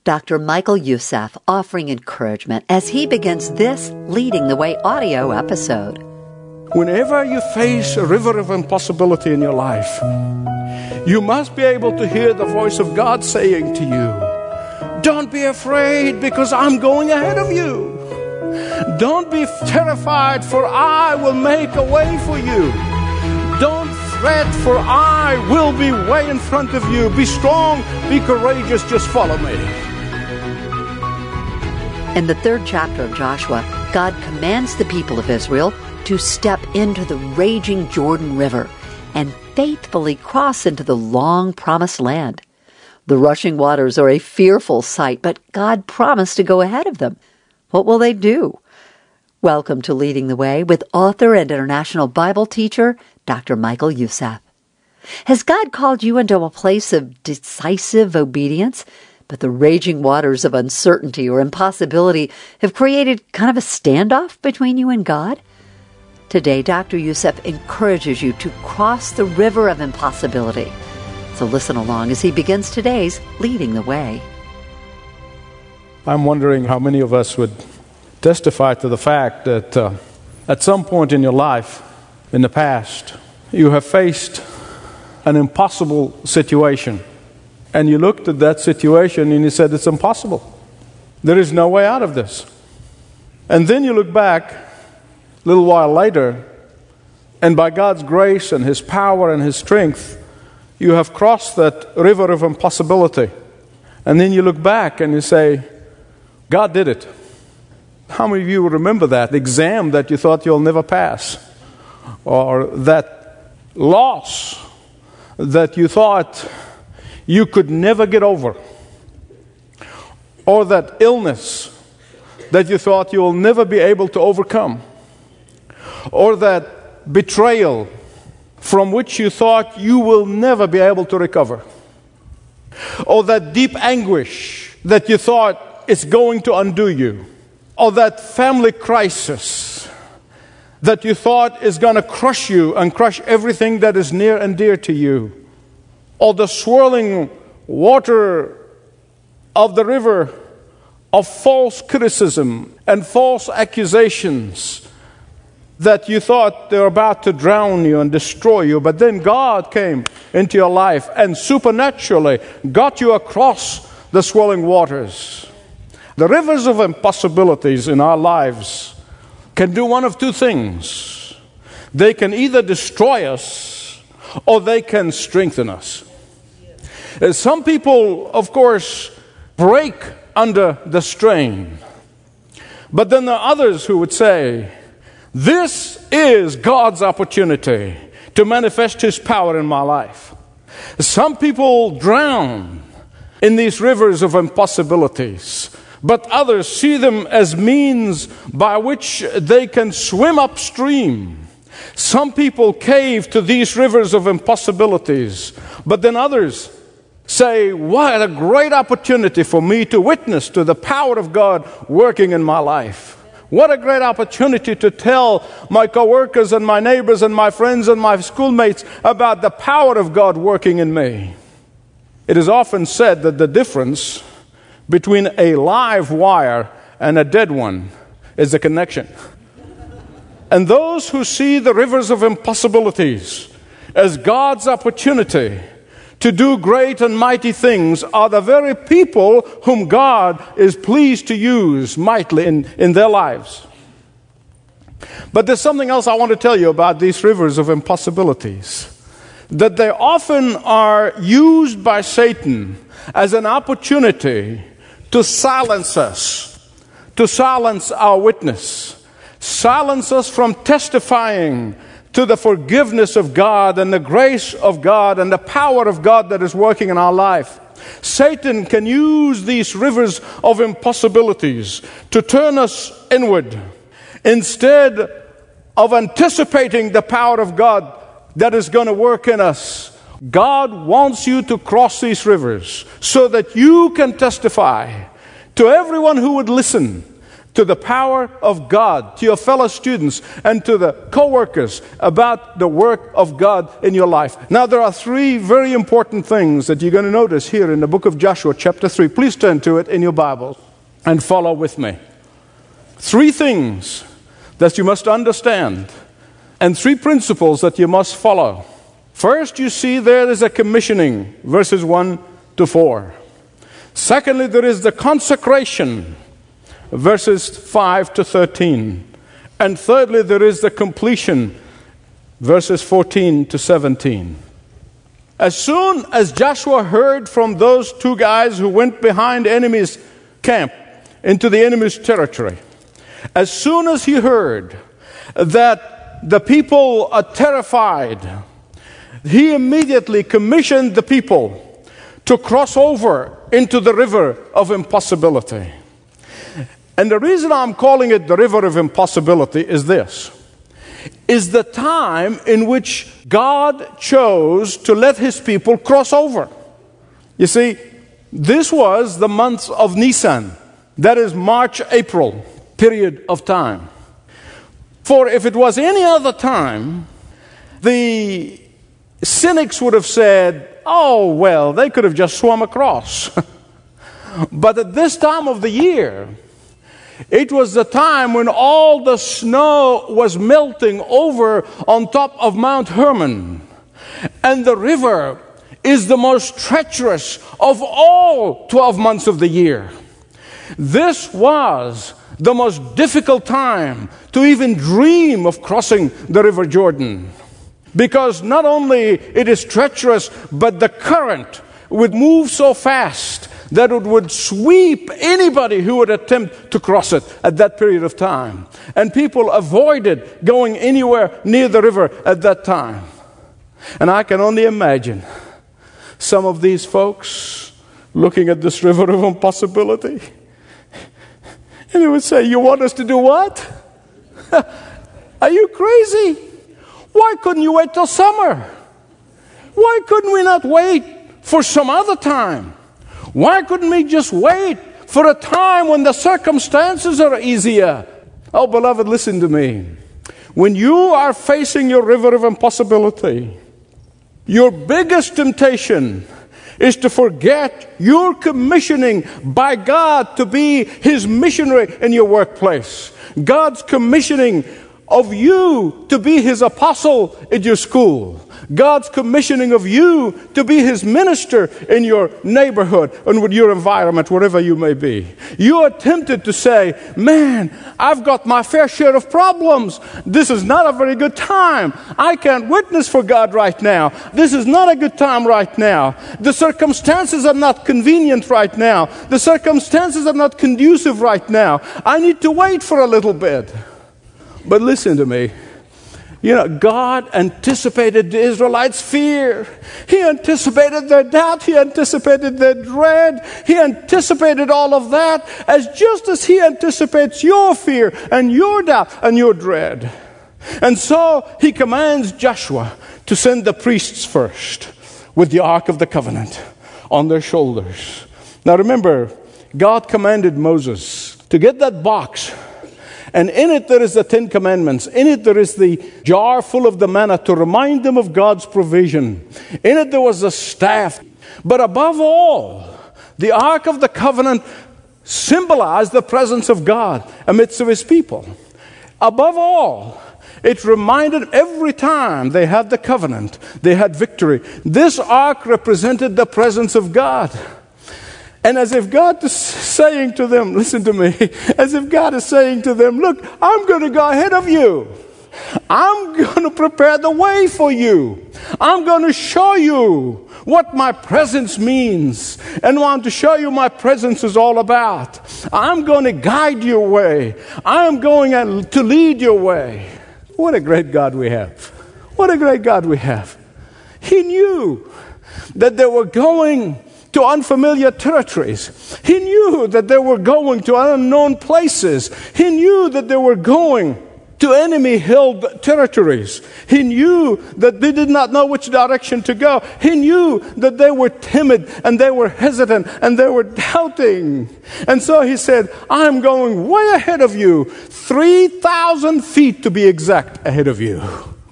Dr. Michael Youssef offering encouragement as he begins this Leading the Way audio episode. Whenever you face a river of impossibility in your life, you must be able to hear the voice of God saying to you, don't be afraid because I'm going ahead of you. Don't be terrified for I will make a way for you. Don't fret for I will be way in front of you. Be strong, be courageous, just follow me. In the 3rd chapter of Joshua, God commands the people of Israel to step into the raging Jordan River and faithfully cross into the long promised land. The rushing waters are a fearful sight, but God promised to go ahead of them. What will they do? Welcome to Leading the Way with author and international Bible teacher, Dr. Michael Youssef. Has God called you into a place of decisive obedience, but the raging waters of uncertainty or impossibility have created kind of a standoff between you and God? Today, Dr. Youssef encourages you to cross the river of impossibility. So listen along as he begins today's Leading the Way. I'm wondering how many of us would testify to the fact that at some point in your life, in the past, you have faced an impossible situation. And you looked at that situation and you said, it's impossible. There is no way out of this. And then you look back a little while later, and by God's grace and His power and His strength, you have crossed that river of impossibility. And then you look back and you say, God did it. How many of you remember that exam that you thought you'll never pass? Or that loss that you thought you could never get over? Or that illness that you thought you'll never be able to overcome? Or that betrayal from which you thought you will never be able to recover? Or that deep anguish that you thought is going to undo you? Or that family crisis that you thought is going to crush you and crush everything that is near and dear to you? Or the swirling water of the river of false criticism and false accusations that you thought they were about to drown you and destroy you, but then God came into your life and supernaturally got you across the swirling waters. The rivers of impossibilities in our lives can do one of two things. They can either destroy us or they can strengthen us. Some people, of course, break under the strain. But then there are others who would say, this is God's opportunity to manifest His power in my life. Some people drown in these rivers of impossibilities, but others see them as means by which they can swim upstream. Some people cave to these rivers of impossibilities, but then others say, what a great opportunity for me to witness to the power of God working in my life. What a great opportunity to tell my coworkers and my neighbors and my friends and my schoolmates about the power of God working in me. It is often said that the difference between a live wire and a dead one is the connection. And those who see the rivers of impossibilities as God's opportunity to do great and mighty things are the very people whom God is pleased to use mightily in their lives. But there's something else I want to tell you about these rivers of impossibilities. That they often are used by Satan as an opportunity to silence us, to silence our witness, silence us from testifying to the forgiveness of God and the grace of God and the power of God that is working in our life. Satan can use these rivers of impossibilities to turn us inward instead of anticipating the power of God that is going to work in us. God wants you to cross these rivers so that you can testify to everyone who would listen to the power of God, to your fellow students, and to the co-workers about the work of God in your life. Now, there are three very important things that you're going to notice here in the book of Joshua, chapter 3. Please turn to it in your Bible and follow with me. Three things that you must understand, and three principles that you must follow. First, you see there is a commissioning, verses 1 to 4. Secondly, there is the consecration, verses 5 to 13. And thirdly, there is the completion, verses 14 to 17. As soon as Joshua heard from those two guys who went behind enemy's camp into the enemy's territory, as soon as he heard that the people are terrified, he immediately commissioned the people to cross over into the river of impossibility. And the reason I'm calling it the river of impossibility is this: is the time in which God chose to let his people cross over. You see, this was the month of Nisan. That is March, April period of time. For if it was any other time, the cynics would have said, oh, well, they could have just swum across. But at this time of the year, it was the time when all the snow was melting over on top of Mount Hermon. And the river is the most treacherous of all 12 months of the year. This was the most difficult time to even dream of crossing the River Jordan. Because not only it is treacherous, but the current would move so fast that it would sweep anybody who would attempt to cross it at that period of time. And people avoided going anywhere near the river at that time. And I can only imagine some of these folks looking at this river of impossibility. And they would say, you want us to do what? Are you crazy? Why couldn't you wait till summer? Why couldn't we not wait for some other time? Why couldn't we just wait for a time when the circumstances are easier? Oh, beloved, listen to me. When you are facing your river of impossibility, your biggest temptation is to forget your commissioning by God to be his missionary in your workplace. God's commissioning of you to be his apostle in your school. God's commissioning of you to be his minister in your neighborhood and with your environment, wherever you may be. You are tempted to say, man, I've got my fair share of problems. This is not a very good time. I can't witness for God right now. This is not a good time right now. The circumstances are not convenient right now. The circumstances are not conducive right now. I need to wait for a little bit. But listen to me. You know, God anticipated the Israelites' fear. He anticipated their doubt. He anticipated their dread. He anticipated all of that just as he anticipates your fear and your doubt and your dread. And so he commands Joshua to send the priests first with the Ark of the Covenant on their shoulders. Now remember, God commanded Moses to get that box. And in it there is the Ten Commandments. In it there is the jar full of the manna to remind them of God's provision. In it there was a staff. But above all, the Ark of the Covenant symbolized the presence of God amidst of his people. Above all, it reminded every time they had the covenant, they had victory. This ark represented the presence of God. And as if God is saying to them, listen to me, as if God is saying to them, look, I'm going to go ahead of you. I'm going to prepare the way for you. I'm going to show you what my presence means and want to show you my presence is all about. I'm going to guide your way. I'm going to lead your way. What a great God we have. What a great God we have. He knew that they were going to unfamiliar territories. He knew that they were going to unknown places. He knew that they were going to enemy-held territories. He knew that they did not know which direction to go. He knew that they were timid and they were hesitant and they were doubting. And so he said, I'm going way ahead of you, 3,000 feet to be exact ahead of you.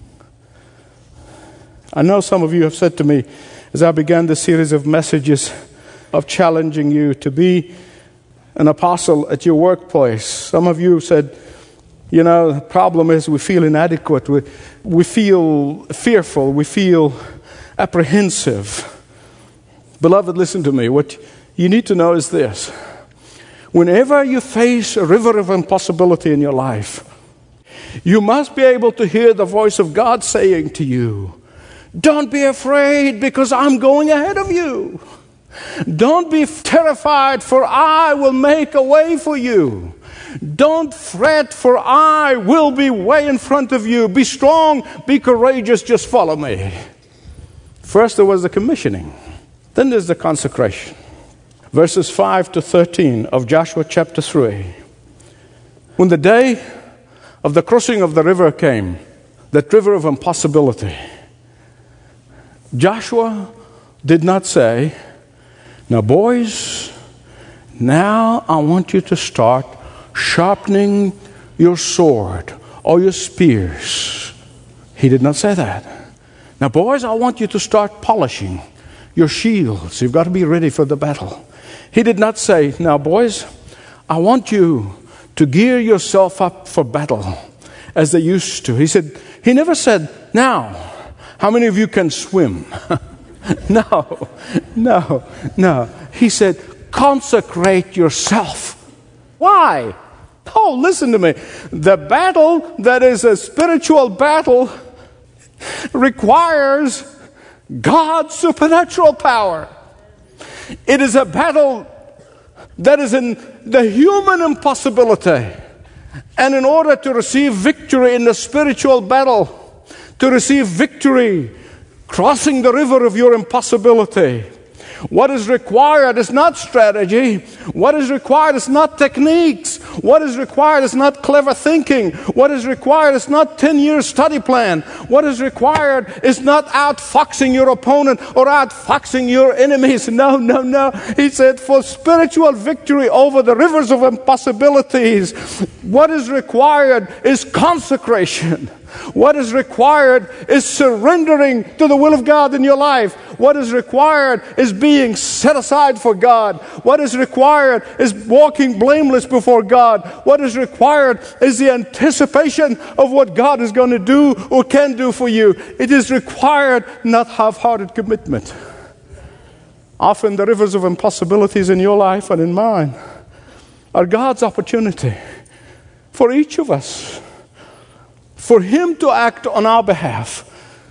I know some of you have said to me, as I began the series of messages of challenging you to be an apostle at your workplace, some of you said, you know, the problem is we feel inadequate, we feel fearful, we feel apprehensive. Beloved, listen to me. What you need to know is this. Whenever you face a river of impossibility in your life, you must be able to hear the voice of God saying to you, don't be afraid because I'm going ahead of you. Don't be terrified, for I will make a way for you. Don't fret, for I will be way in front of you. Be strong, be courageous, just follow me. First there was the commissioning. Then there's the consecration. Verses 5 to 13 of Joshua chapter 3. When the day of the crossing of the river came, that river of impossibility, Joshua did not say, now boys, now I want you to start sharpening your sword or your spears. He did not say that. Now boys, I want you to start polishing your shields. You've got to be ready for the battle. He did not say, now boys, I want you to gear yourself up for battle as they used to. He never said, now, how many of you can swim? No. He said, consecrate yourself. Why? Oh, listen to me. The battle that is a spiritual battle requires God's supernatural power. It is a battle that is in the human impossibility. And in order to receive victory in the spiritual battle, to receive victory crossing the river of your impossibility, what is required is not strategy. What is required is not techniques. What is required is not clever thinking. What is required is not 10-year study plan. What is required is not outfoxing your opponent or outfoxing your enemies. No. He said, for spiritual victory over the rivers of impossibilities, what is required is consecration. What is required is surrendering to the will of God in your life. What is required is being set aside for God. What is required is walking blameless before God. What is required is the anticipation of what God is going to do or can do for you. It is required, not half-hearted commitment. Often the rivers of impossibilities in your life and in mine are God's opportunity for each of us, for Him to act on our behalf.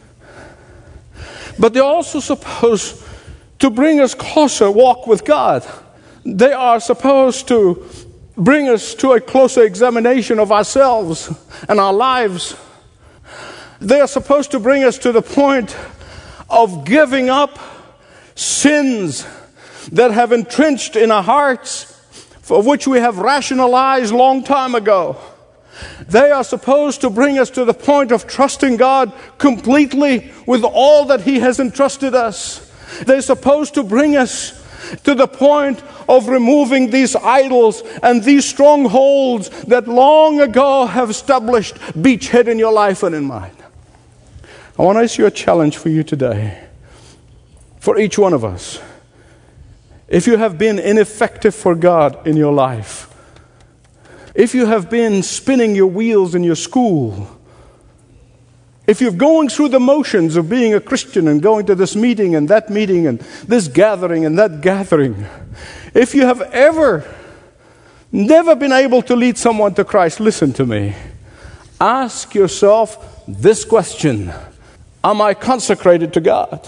But they're also supposed to bring us closer walk with God. They are supposed to bring us to a closer examination of ourselves and our lives. They are supposed to bring us to the point of giving up sins that have entrenched in our hearts, for which we have rationalized long time ago. They are supposed to bring us to the point of trusting God completely with all that He has entrusted us. They're supposed to bring us to the point of removing these idols and these strongholds that long ago have established beachhead in your life and in mine. I want to issue a challenge for you today, for each one of us. If you have been ineffective for God in your life, if you have been spinning your wheels in your school, if you're going through the motions of being a Christian and going to this meeting and this gathering and that gathering, if you have ever never been able to lead someone to Christ, listen to me. Ask yourself this question: am I consecrated to God?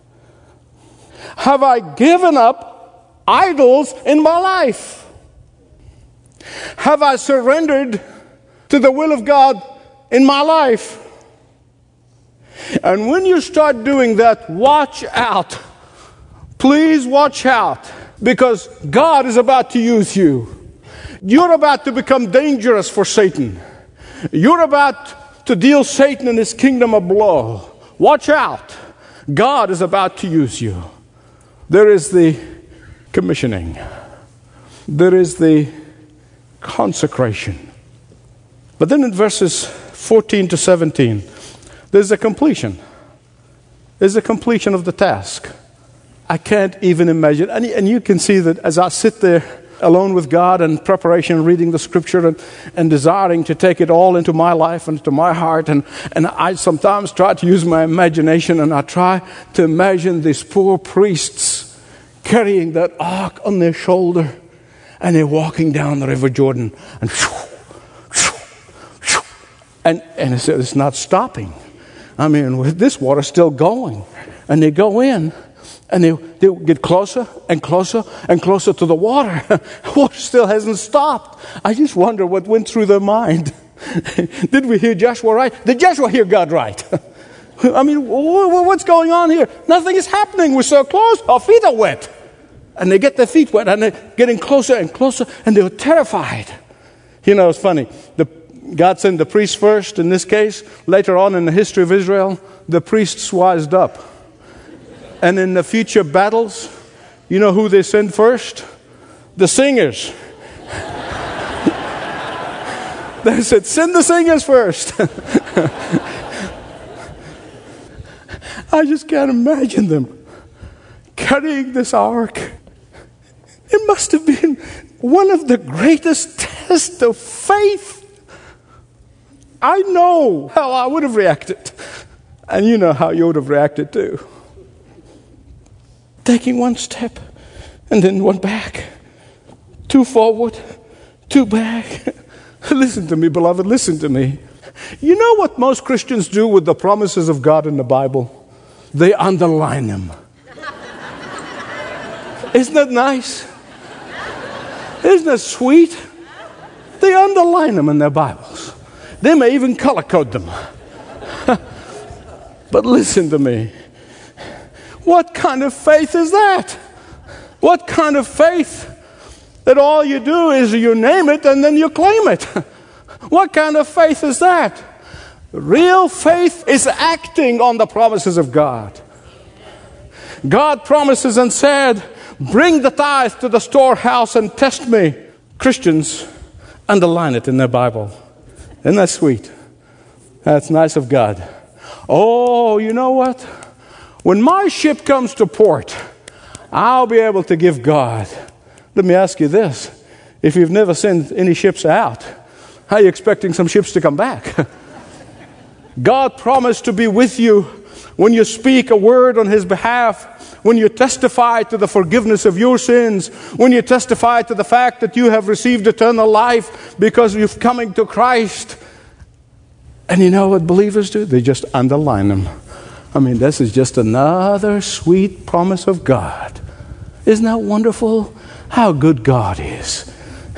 Have I given up idols in my life? Have I surrendered to the will of God in my life? And when you start doing that, watch out. Please watch out, because God is about to use you. You're about to become dangerous for Satan. You're about to deal Satan and his kingdom a blow. Watch out. God is about to use you. There is the commissioning. There is the consecration. But then in verses 14 to 17, there's a completion. There's a completion of the task. I can't even imagine. And you can see that as I sit there alone with God in preparation, reading the scripture and desiring to take it all into my life and into my heart. And I sometimes try to use my imagination, and I try to imagine these poor priests carrying that ark on their shoulder, and they're walking down the River Jordan, and it's not stopping. I mean, with this water still going. And they go in, and they get closer and closer and closer to the water. Water still hasn't stopped. I just wonder what went through their mind. Did we hear Joshua right? Did Joshua hear God right? I mean, what's going on here? Nothing is happening. We're so close. Our feet are wet. And they get their feet wet, and they're getting closer and closer, and they're terrified. You know, it's funny. God sent the priests first in this case. Later on in the history of Israel, the priests wised up. And in the future battles, you know who they send first? The singers. They said, send the singers first. I just can't imagine them carrying this ark. It must have been one of the greatest tests of faith. I know how I would have reacted. And you know how you would have reacted too. Taking one step and then one back. Two forward, two back. Listen to me, beloved, listen to me. You know what most Christians do with the promises of God in the Bible? They underline them. Isn't that nice? Isn't that sweet? They underline them in their Bibles. They may even color code them. But listen to me. What kind of faith is that? What kind of faith that all you do is you name it and then you claim it? What kind of faith is that? Real faith is acting on the promises of God. God promises and said, bring the tithe to the storehouse and test me. Christians underline it in their Bible. Isn't that sweet? That's nice of God. Oh, you know what? When my ship comes to port, I'll be able to give God. Let me ask you this. If you've never sent any ships out, how are you expecting some ships to come back? God promised to be with you when you speak a word on His behalf, when you testify to the forgiveness of your sins, when you testify to the fact that you have received eternal life because you've come to Christ. And you know what believers do? They just underline them. I mean, this is just another sweet promise of God. Isn't that wonderful? How good God is.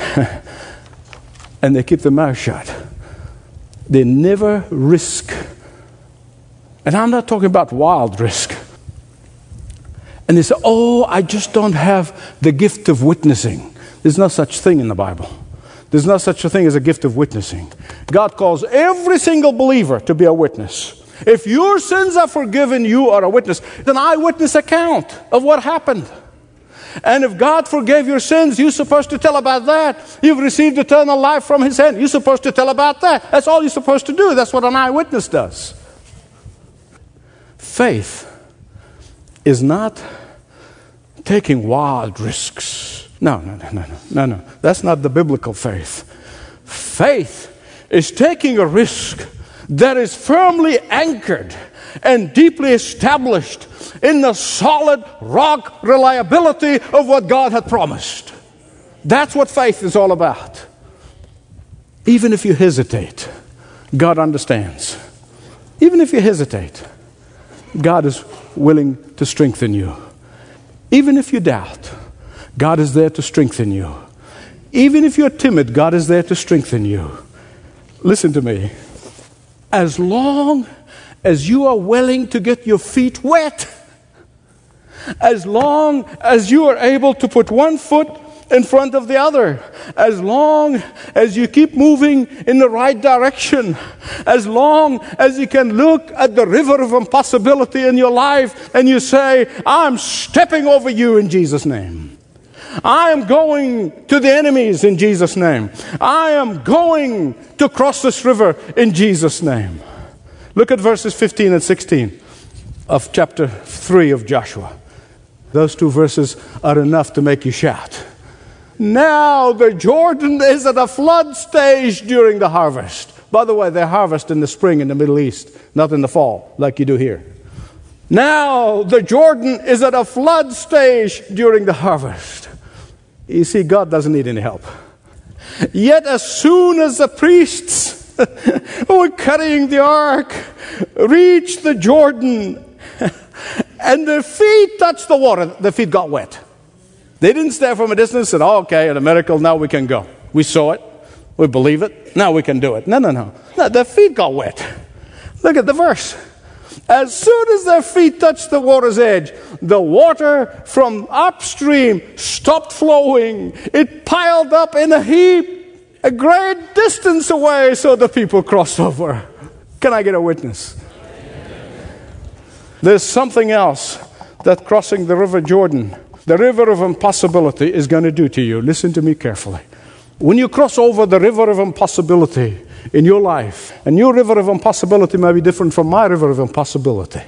And they keep their mouth shut. They never risk. And I'm not talking about wild risk. And they say, oh, I just don't have the gift of witnessing. There's no such thing in the Bible. There's no such a thing as a gift of witnessing. God calls every single believer to be a witness. If your sins are forgiven, you are a witness. It's an eyewitness account of what happened. And if God forgave your sins, you're supposed to tell about that. You've received eternal life from His hand. You're supposed to tell about that. That's all you're supposed to do. That's what an eyewitness does. Faith is not taking wild risks. No. That's not the biblical faith. Faith is taking a risk that is firmly anchored and deeply established in the solid rock reliability of what God had promised. That's what faith is all about. Even if you hesitate, God understands. Even if you hesitate, God is willing to strengthen you. Even if you doubt, God is there to strengthen you. Even if you're timid, God is there to strengthen you. Listen to me. As long as you are willing to get your feet wet, as long as you are able to put one foot in front of the other. As long as you keep moving in the right direction, as long as you can look at the river of impossibility in your life and you say, I'm stepping over you in Jesus' name. I am going to the enemies in Jesus' name. I am going to cross this river in Jesus' name. Look at verses 15 and 16 of chapter 3 of Joshua. Those two verses are enough to make you shout. Now the Jordan is at a flood stage during the harvest. By the way, they harvest in the spring in the Middle East, not in the fall like you do here. Now the Jordan is at a flood stage during the harvest. You see, God doesn't need any help. Yet as soon as the priests who were carrying the ark reached the Jordan and their feet touched the water, their feet got wet. They didn't stare from a distance and said, oh, okay, a miracle, now we can go. We saw it. We believe it. Now we can do it. No. Their feet got wet. Look at the verse. As soon as their feet touched the water's edge, the water from upstream stopped flowing. It piled up in a heap a great distance away, so the people crossed over. Can I get a witness? There's something else that crossing the river Jordan, the river of impossibility, is going to do to you. Listen to me carefully. When you cross over the river of impossibility in your life, and your river of impossibility may be different from my river of impossibility.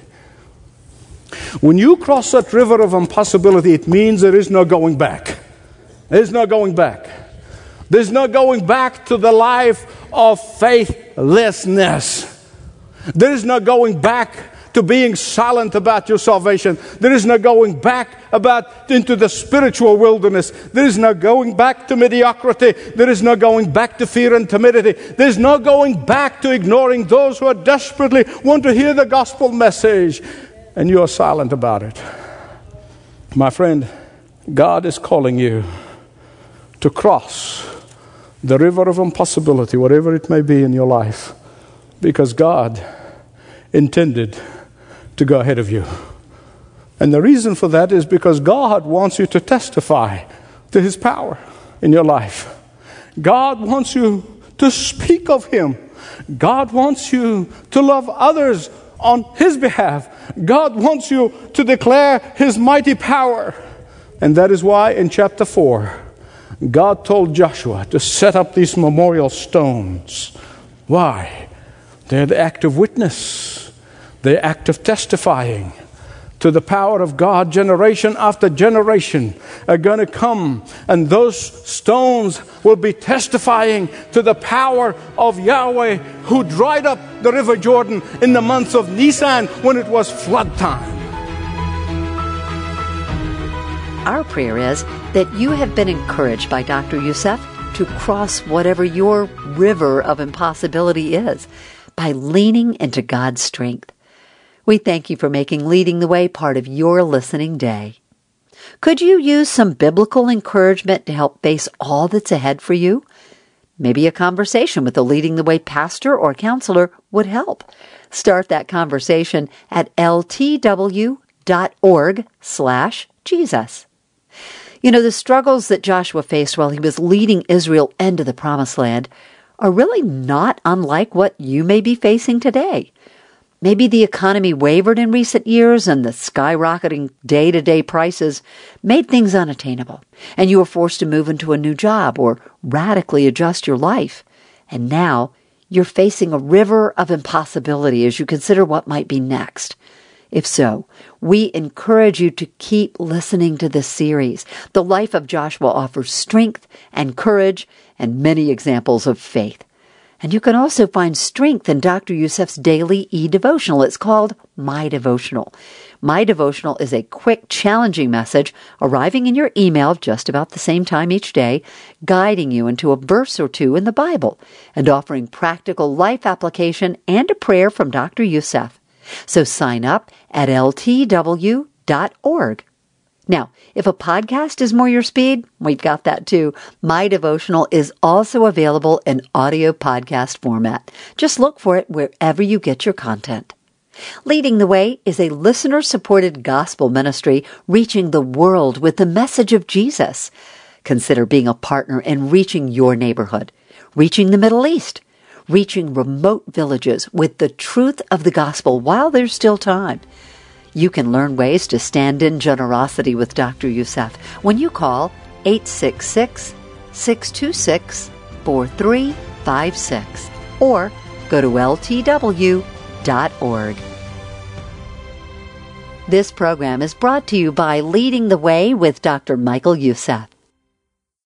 When you cross that river of impossibility, it means there is no going back. There's no going back. There's no going back to the life of faithlessness. There is no going back to being silent about your salvation. There is no going back into the spiritual wilderness. There is no going back to mediocrity. There is no going back to fear and timidity. There is no going back to ignoring those who are desperately want to hear the gospel message, and you are silent about it. My friend, God is calling you to cross the river of impossibility, whatever it may be in your life, because God intended to go ahead of you. And the reason for that is because God wants you to testify to His power in your life. God wants you to speak of Him. God wants you to love others on His behalf. God wants you to declare His mighty power. And that is why in chapter 4, God told Joshua to set up these memorial stones. Why? They're the act of witness. The act of testifying to the power of God. Generation after generation are going to come, and those stones will be testifying to the power of Yahweh, who dried up the river Jordan in the months of Nisan when it was flood time. Our prayer is that you have been encouraged by Dr. Youssef to cross whatever your river of impossibility is by leaning into God's strength. We thank you for making Leading the Way part of your listening day. Could you use some biblical encouragement to help face all that's ahead for you? Maybe a conversation with a Leading the Way pastor or counselor would help. Start that conversation at ltw.org/Jesus. You know, the struggles that Joshua faced while he was leading Israel into the Promised Land are really not unlike what you may be facing today. Maybe the economy wavered in recent years and the skyrocketing day-to-day prices made things unattainable, and you were forced to move into a new job or radically adjust your life. And now you're facing a river of impossibility as you consider what might be next. If so, we encourage you to keep listening to this series. The life of Joshua offers strength and courage and many examples of faith. And you can also find strength in Dr. Youssef's daily e-devotional. It's called My Devotional. My Devotional is a quick, challenging message arriving in your email just about the same time each day, guiding you into a verse or two in the Bible and offering practical life application and a prayer from Dr. Youssef. So sign up at ltw.org. Now, if a podcast is more your speed, we've got that too. My Devotional is also available in audio podcast format. Just look for it wherever you get your content. Leading the Way is a listener-supported gospel ministry reaching the world with the message of Jesus. Consider being a partner in reaching your neighborhood, reaching the Middle East, reaching remote villages with the truth of the gospel while there's still time. You can learn ways to stand in generosity with Dr. Youssef when you call 866-626-4356 or go to ltw.org. This program is brought to you by Leading the Way with Dr. Michael Youssef.